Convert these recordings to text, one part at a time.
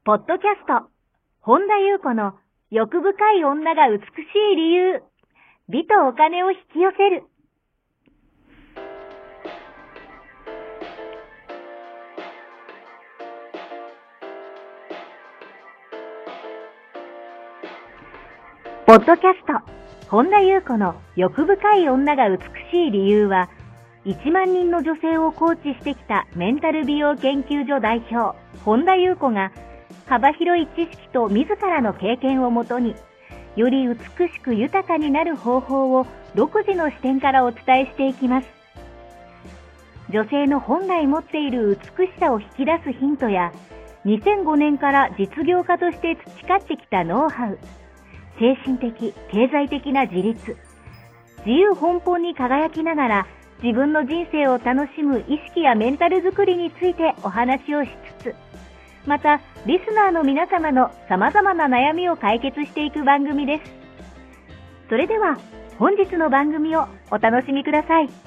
ポッドキャスト、本田裕子の欲深い女が美しい理由、美とお金を引き寄せる。ポッドキャスト、本田裕子の欲深い女が美しい理由は、1万人の女性をコーチしてきたメンタル美容研究所代表、本田裕子が、幅広い知識と自らの経験をもとに、より美しく豊かになる方法を独自の視点からお伝えしていきます。女性の本来持っている美しさを引き出すヒントや、2005年から実業家として培ってきたノウハウ、精神的、経済的な自立、自由奔放に輝きながら自分の人生を楽しむ意識やメンタルづくりについてお話をしつつ、またリスナーの皆様の様々な悩みを解決していく番組です。それでは本日の番組をお楽しみください。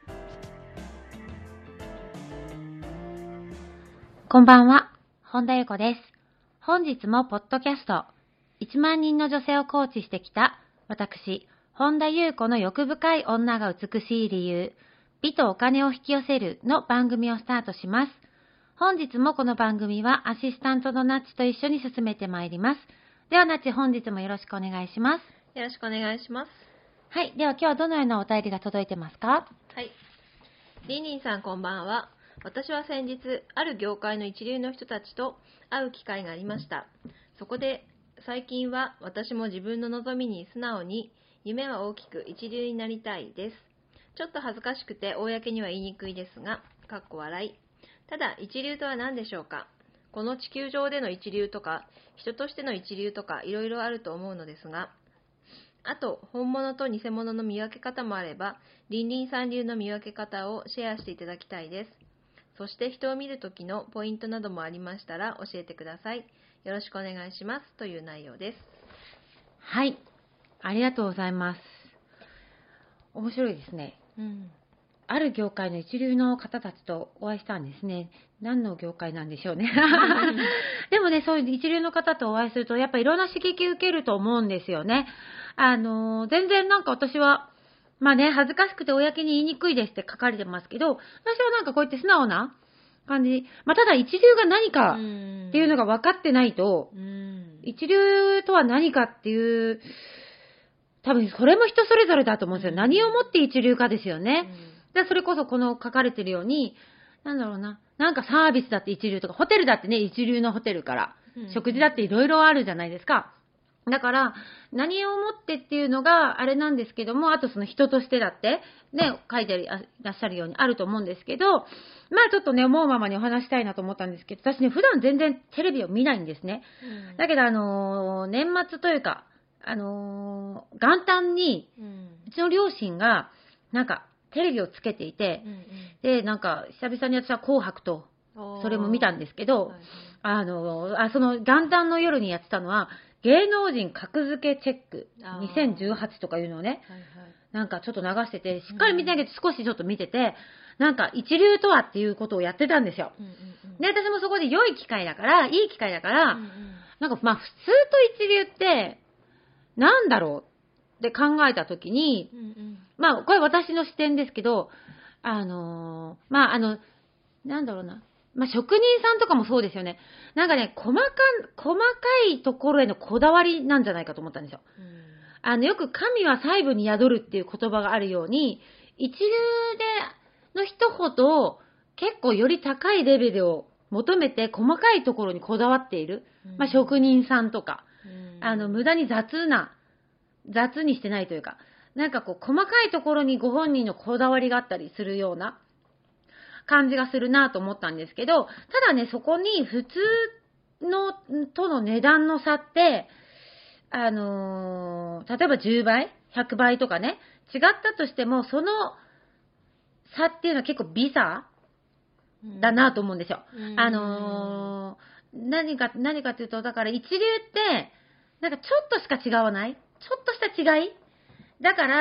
こんばんは、本田裕子です。本日もポッドキャスト、1万人の女性をコーチしてきた私、本田裕子の欲深い女が美しい理由、美とお金を引き寄せるの番組をスタートします。本日もこの番組はアシスタントのナッチと一緒に進めてまいります。ではナッチ、本日もよろしくお願いします。 よろしくお願いします。 はい、では今日はどのようなお便りが届いてますか？ はい。リンリンさんこんばんは。私は先日、ある業界の一流の人たちと会う機会がありました。そこで、最近は私も自分の望みに素直に、夢は大きく一流になりたいです。ちょっと恥ずかしくて公には言いにくいですが、かっこ笑い。ただ、一流とは何でしょうか？この地球上での一流とか、人としての一流とか、いろいろあると思うのですが、あと、本物と偽物の見分け方もあれば、リンリンさん流の見分け方をシェアしていただきたいです。そして人を見るときのポイントなどもありましたら教えてください。よろしくお願いします。という内容です。 はい、ありがとうございます。面白いですね。ある業界の一流の方たちとお会いしたんですね。何の業界なんでしょうね。でもね、そういう一流の方とお会いすると、やっぱりいろんな刺激を受けると思うんですよね。全然なんか私は、まあね、恥ずかしくて公に言いにくいですって書かれてますけど、私はなんかこうやって素直な感じ。まあただ一流が何かっていうのが分かってないと、一流とは何かっていう、多分それも人それぞれだと思うんですよ。何をもって一流かですよね。でそれこそこの書かれてるように、なんだろうな、なんかサービスだって一流とか、ホテルだってね、一流のホテルから、食事だっていろいろあるじゃないですか。だから、何をもってっていうのがあれなんですけども、あとその人としてだって、ね、書いてらっしゃるようにあると思うんですけど、まあちょっとね、思うままにお話したいなと思ったんですけど、私ね、普段全然テレビを見ないんですね。だけど、年末というか、元旦に、うちの両親が、なんか、テレビをつけていて、で、なんか、久々に私は紅白と、それも見たんですけど、その元旦の夜にやってたのは、芸能人格付けチェック2018とかいうのをね、なんかちょっと流してて、しっかり見てないけど少しちょっと見てて、なんか一流とはっていうことをやってたんですよ。で、私もそこで良い機会だから、いい機会だから、なんかまあ普通と一流って、なんだろうって考えたときに、まあこれ私の視点ですけど、なんだろうな。まあ、職人さんとかもそうですよね。なんかね、細かいところへのこだわりなんじゃないかと思ったんですよ。よく神は細部に宿るっていう言葉があるように、一流の人ほど結構より高いレベルを求めて細かいところにこだわっている。まあ、職人さんとか、無駄に雑にしてないというか、なんかこう細かいところにご本人のこだわりがあったりするような感じがするなと思ったんですけど、ただね、そこに普通のとの値段の差って、例えば10倍 ?100 倍とかね、違ったとしても、その差っていうのは結構微差だなと思うんですよ。何かっていうと、だから一流って、なんかちょっとしか違わない？ちょっとした違いだから、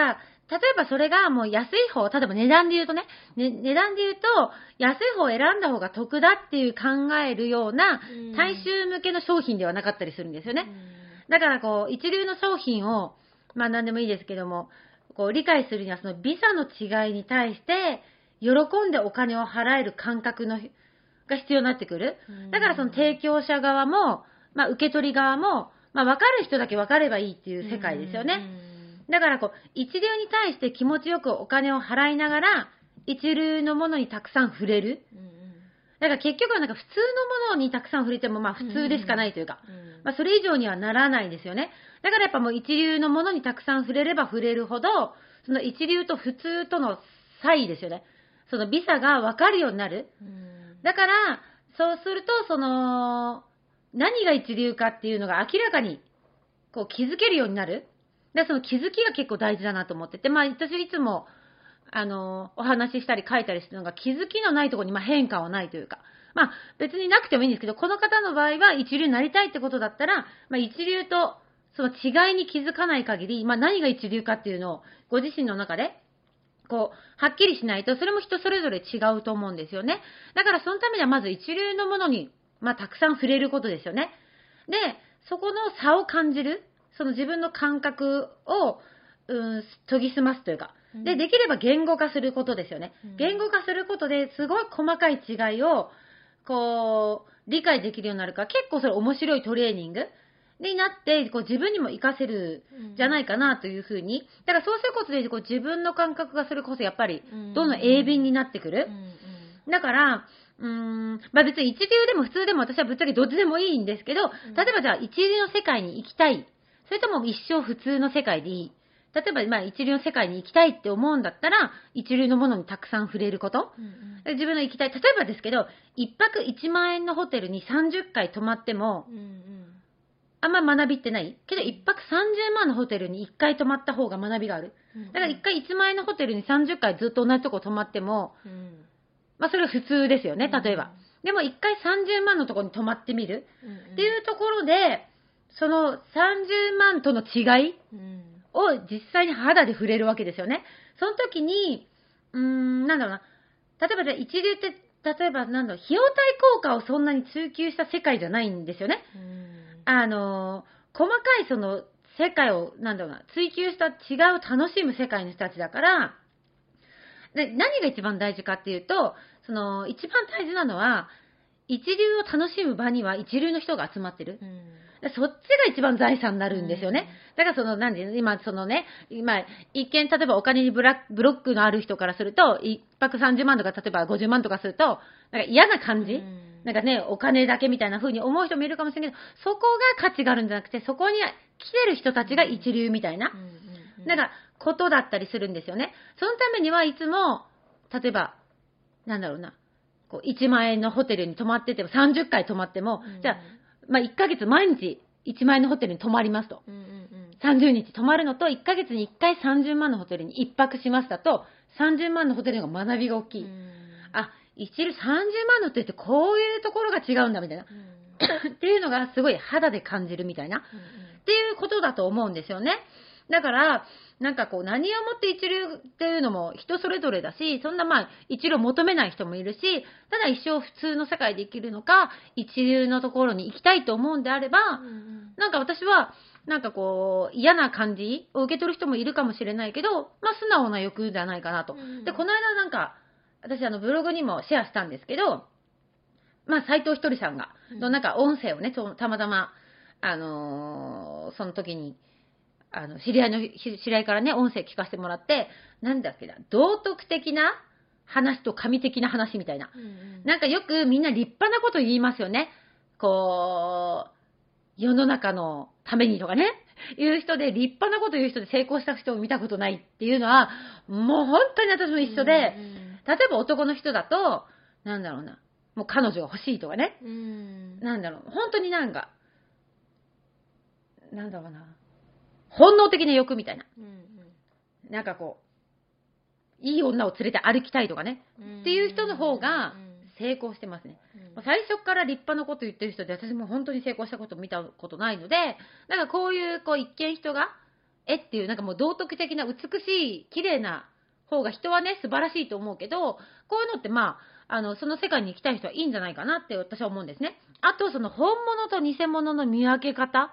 例えばそれがもう安い方、例えば値段で言うとね、値段で言うと、安い方を選んだ方が得だっていう考えるような、大衆向けの商品ではなかったりするんですよね。だからこう、一流の商品を、まあ何でもいいですけども、こう理解するにはそのビザの違いに対して、喜んでお金を払える感覚が必要になってくる。だからその提供者側も、まあ受け取り側も、まあ分かる人だけ分かればいいっていう世界ですよね。だからこう、一流に対して気持ちよくお金を払いながら、一流のものにたくさん触れる。だから結局はなんか普通のものにたくさん触れてもまあ普通でしかないというか、まあそれ以上にはならないですよね。だからやっぱもう一流のものにたくさん触れれば触れるほど、その一流と普通との差異ですよね。その美差が分かるようになる。だから、そうすると、その、何が一流かっていうのが明らかにこう気づけるようになる。で、その気づきが結構大事だなと思ってて、まあ私いつも、お話ししたり書いたりするのが気づきのないところにまあ変化はないというか、まあ別になくてもいいんですけど、この方の場合は一流になりたいってことだったら、まあ一流とその違いに気づかない限り、まあ何が一流かっていうのをご自身の中で、こう、はっきりしないと、それも人それぞれ違うと思うんですよね。だからそのためにはまず一流のものに、まあたくさん触れることですよね。で、そこの差を感じる、その自分の感覚を、研ぎ澄ますというか、で、できれば言語化することですよね。言語化することですごい細かい違いを、こう、理解できるようになるから、結構それ面白いトレーニングになって、こう自分にも活かせるじゃないかなというふうに。だからそうすることで、こう自分の感覚がそれこそやっぱり、どんどん鋭敏になってくる。だから、まあ別に一流でも普通でも私はぶっちゃけどっちでもいいんですけど、例えばじゃあ一流の世界に行きたい。それとも一生普通の世界でいい。例えば、まあ、一流の世界に行きたいって思うんだったら、一流のものにたくさん触れること。自分の行きたい。例えばですけど、一泊1万円のホテルに30回泊まっても、あんま学びってないけど、一泊30万のホテルに1回泊まった方が学びがある。だから1回1万円のホテルに30回ずっと同じとこ泊まっても、まあ、それは普通ですよね、例えば。でも1回30万のとこに泊まってみる。っていうところで、その30万との違いを実際に肌で触れるわけですよね。その時に、なんだろうな。例えばじゃあ一流って、例えばなんだろう、費用対効果をそんなに追求した世界じゃないんですよね。細かいその世界を、なんだろうな、追求した違う楽しむ世界の人たちだから、で、何が一番大事かっていうと、その、一番大事なのは、一流を楽しむ場には一流の人が集まってる。そっちが一番財産になるんですよね。だからその、今、そのね、今、一見、例えばお金にブロックのある人からすると、一泊30万とか、例えば50万とかすると、なんか嫌な感じ、なんかね、お金だけみたいな風に思う人もいるかもしれないけど、そこが価値があるんじゃなくて、そこに来てる人たちが一流みたいな、だから、ことだったりするんですよね。そのためにはいつも、例えば、なんだろうな、こう、1万円のホテルに泊まってても、30回泊まっても、じゃあ、まあ、1ヶ月毎日1万円のホテルに泊まりますと。30日泊まるのと、1ヶ月に1回30万のホテルに1泊しましたと、30万のホテルの方が学びが大きい。あ、一流30万のホテルってこういうところが違うんだみたいな。っていうのがすごい肌で感じるみたいな。っていうことだと思うんですよね。だから、なんかこう、何をもって一流っていうのも人それぞれだし、そんなまあ、一流を求めない人もいるし、ただ一生普通の世界で生きるのか、一流のところに行きたいと思うんであれば、なんか私は、なんかこう、嫌な感じを受け取る人もいるかもしれないけど、まあ、素直な欲じゃないかなと。で、この間なんか、私ブログにもシェアしたんですけど、まあ、斉藤ひとりさんが、なんか音声をね、たまたま、その時に、知り合いからね、音声聞かせてもらって、なんだっけな、道徳的な話と神的な話みたいな。なんかよくみんな立派なこと言いますよね。こう、世の中のためにとかね、いう人で、立派なこと言う人で成功した人を見たことないっていうのは、もう本当に私も一緒で、例えば男の人だと、なんだろうな、もう彼女が欲しいとかね、なんだろう、本当になんか、なんだろうな、本能的な欲みたいな。なんかこう、いい女を連れて歩きたいとかね。っていう人の方が成功してますね。最初から立派なこと言ってる人で、私も本当に成功したこと見たことないので、なんかこういう、一見人が絵っていうなんかもう道徳的な美しい綺麗な方が人はね素晴らしいと思うけど、こういうのってその世界に行きたい人はいいんじゃないかなって私は思うんですね。あとその本物と偽物の見分け方、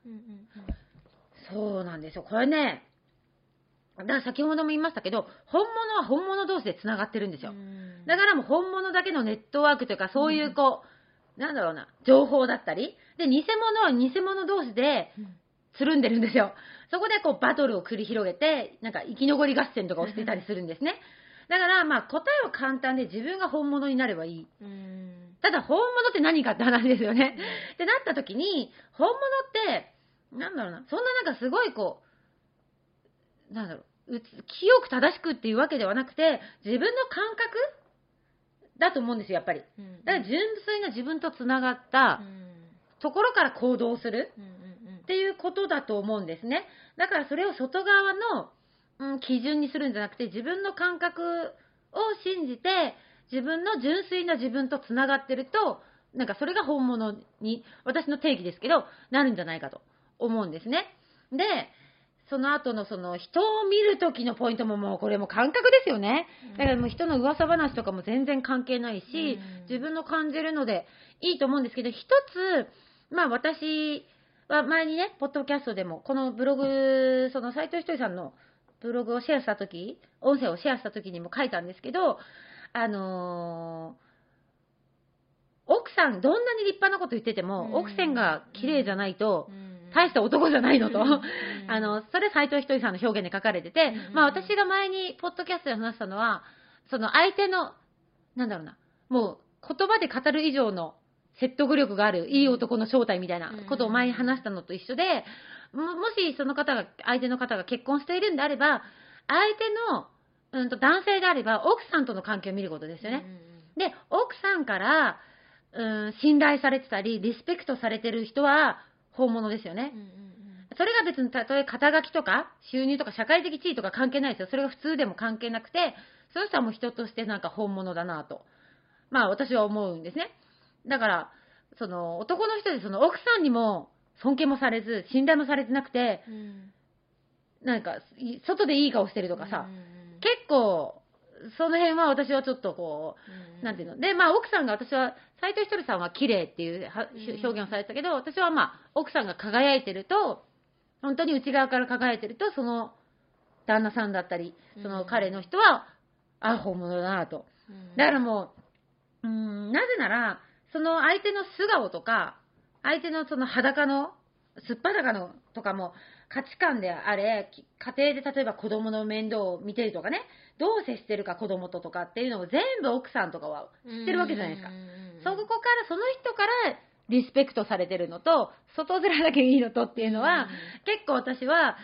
そうなんですよ。これね、だから先ほども言いましたけど、本物は本物同士でつながってるんですよ。だからもう本物だけのネットワークというか、そういうなんだろうな、情報だったり、で、偽物は偽物同士でつるんでるんですよ。そこでバトルを繰り広げて、なんか生き残り合戦とかをしてたりするんですね。だから答えは簡単で自分が本物になればいい。ただ本物って何かって話ですよね。ってなった時に、本物って、なんだろうな、そんななんかすごいなんだろう、清く正しくっていうわけではなくて、自分の感覚だと思うんですよ、やっぱり。だから純粋な自分とつながったところから行動するっていうことだと思うんですね。だからそれを外側の、基準にするんじゃなくて、自分の感覚を信じて、自分の純粋な自分とつながってると、なんかそれが本物に、私の定義ですけど、なるんじゃないかと思うんですね。で、その後のその人を見るときのポイントももうこれも感覚ですよね。だからもう人の噂話とかも全然関係ないし、自分の感じるのでいいと思うんですけど、一つ、私は前にね、ポッドキャストでも、このブログ、その斉藤ひとりさんのブログをシェアしたとき、音声をシェアしたときにも書いたんですけど、奥さん、どんなに立派なこと言ってても、奥さんが綺麗じゃないと、大した男じゃないのと、それ斉藤ひとりさんの表現で書かれてて、私が前にポッドキャストで話したのは、その相手の、なんだろうな、もう言葉で語る以上の説得力があるいい男の正体みたいなことを前に話したのと一緒で、もしその相手の方が結婚しているんであれば、相手の、男性であれば奥さんとの関係を見ることですよね。で、奥さんから、信頼されてたり、リスペクトされてる人は本物ですよね。それが別にたとえ肩書きとか収入とか社会的地位とか関係ないですよ。それが普通でも関係なくて、その人はもう人としてなんか本物だなと。私は思うんですね。だから、その男の人でその奥さんにも尊敬もされず、信頼もされてなくて、なんか、外でいい顔してるとかさ、結構、その辺は私はちょっとなんていうの。で、奥さんが私は、斉藤ひとりさんは綺麗っていう表現をされてたけど、私は奥さんが輝いてると、本当に内側から輝いてると、その旦那さんだったり、その彼の人は、本物だなと。だからもう、なぜなら、その相手の素顔とか、相手のその裸の、すっぱだかのとかも価値観であれ、家庭で例えば子供の面倒を見てるとかね、どう接してるか子供とかっていうのを全部奥さんとかは知ってるわけじゃないですか。その人からリスペクトされてるのと、外面だけいいのとっていうのは、結構私は、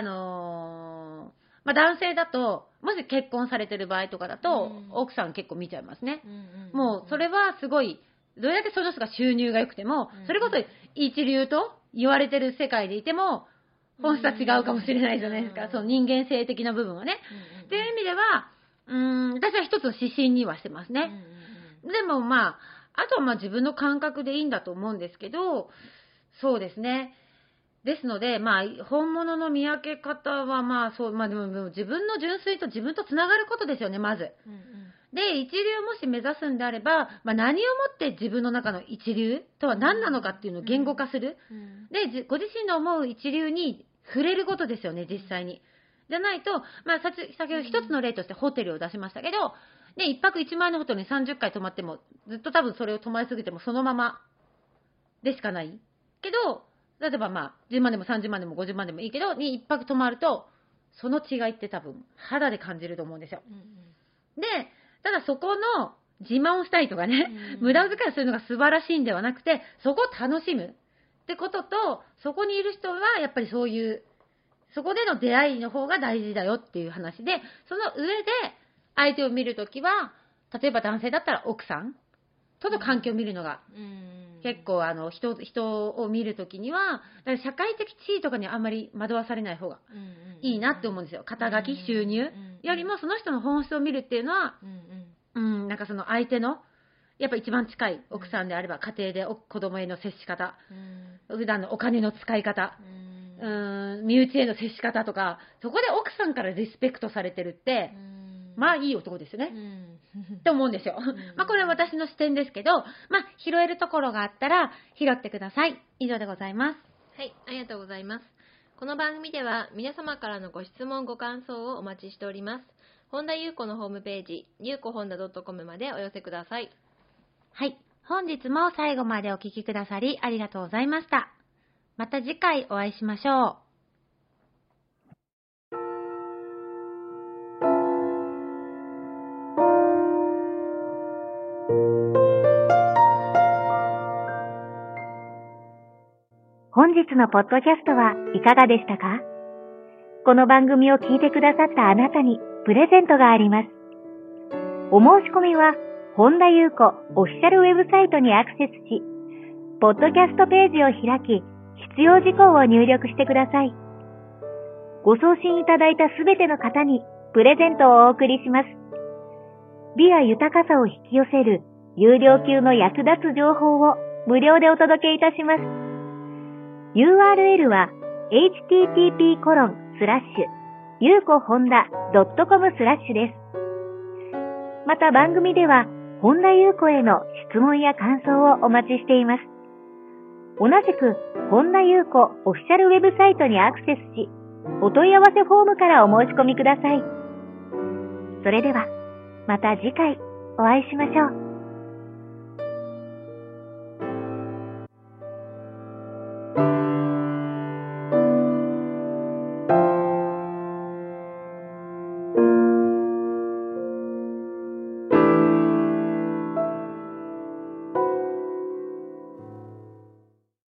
男性だと、もし結婚されてる場合とかだと、奥さん結構見ちゃいますね。もうそれはすごい、どれだけその人が収入が良くても、それこそ一流と言われてる世界でいても、本質は違うかもしれないじゃないですか。その人間性的な部分はね。っていう意味では、私は一つの指針にはしてますね。でもあとは自分の感覚でいいんだと思うんですけど、そうですね。ですので、本物の見分け方はでも自分の純粋と自分とつながることですよね、まず。で、一流をもし目指すんであれば、何をもって自分の中の一流とは何なのかっていうのを言語化する。で、ご自身の思う一流に触れることですよね、実際に。じゃないと、先ほど一つの例としてホテルを出しましたけど、ね、一泊1万円のホテルに30回泊まっても、ずっと多分それを泊まりすぎてもそのままでしかない。けど、例えば10万でも30万でも50万でもいいけど、に一泊泊まると、その違いって多分肌で感じると思うんですよ。で、ただそこの自慢をしたいとかね、無駄遣いするのが素晴らしいんではなくて、そこを楽しむってことと、そこにいる人はやっぱりそういう、そこでの出会いの方が大事だよっていう話で、その上で相手を見るときは、例えば男性だったら奥さんとの関係を見るのが、結構人を見るときには、だから社会的地位とかにあんまり惑わされない方がいいなって思うんですよ。肩書き、収入よりもその人の本質を見るっていうのは、なんかその相手の、やっぱ一番近い奥さんであれば家庭で子供への接し方、普段のお金の使い方、 身内への接し方とか、そこで奥さんからリスペクトされてるって、まあいい男ですよね。って思うんですよ。まあこれは私の視点ですけど、まあ拾えるところがあったら拾ってください。以上でございます。 はい、ありがとうございます。この番組では皆様からのご質問ご感想をお待ちしております。本田裕子のホームページ、ゆうこほんだ .com までお寄せください。 はい、本日も最後までお聞きくださりありがとうございました。また次回お会いしましょう。 本日のポッドキャストはいかがでしたか？この番組を聞いてくださったあなたにプレゼントがあります。お申し込みは、本田裕子オフィシャルウェブサイトにアクセスし、ポッドキャストページを開き、必要事項を入力してください。ご送信いただいたすべての方にプレゼントをお送りします。美や豊かさを引き寄せる有料級の役立つ情報を無料でお届けいたします。URL は http://yukohonda.com/ です。また番組では本田裕子への質問や感想をお待ちしています。同じく本田裕子オフィシャルウェブサイトにアクセスし、お問い合わせフォームからお申し込みください。それではまた次回お会いしましょう。